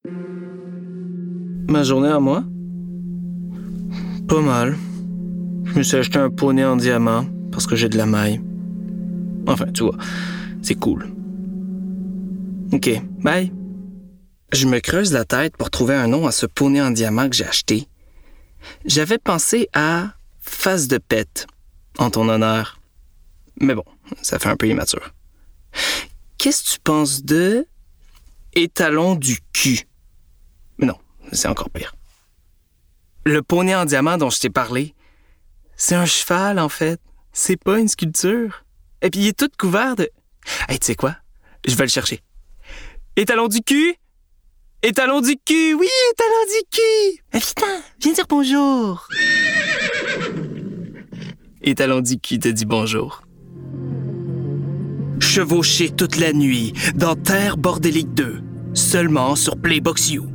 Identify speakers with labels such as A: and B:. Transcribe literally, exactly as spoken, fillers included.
A: Ma journée à moi? Pas mal. Je me suis acheté un poney en diamant parce que j'ai de la maille. Enfin, tu vois, c'est cool. OK, bye. Je me creuse la tête pour trouver un nom à ce poney en diamant que j'ai acheté. J'avais pensé à Face de Pète, en ton honneur. Mais bon, ça fait un peu immature. Qu'est-ce que tu penses de Étalon du cul? Mais non, c'est encore pire. Le poney en diamant dont je t'ai parlé, c'est un cheval, en fait. C'est pas une sculpture. Et puis, il est tout couvert de... Hey, tu sais quoi? Je vais le chercher. Étalon du cul? Étalon du cul! Oui, étalon du cul! Mais putain, viens dire bonjour! Étalon du cul te dit bonjour. Chevaucher toute la nuit dans Terre Bordélique deux, seulement sur Playbox U.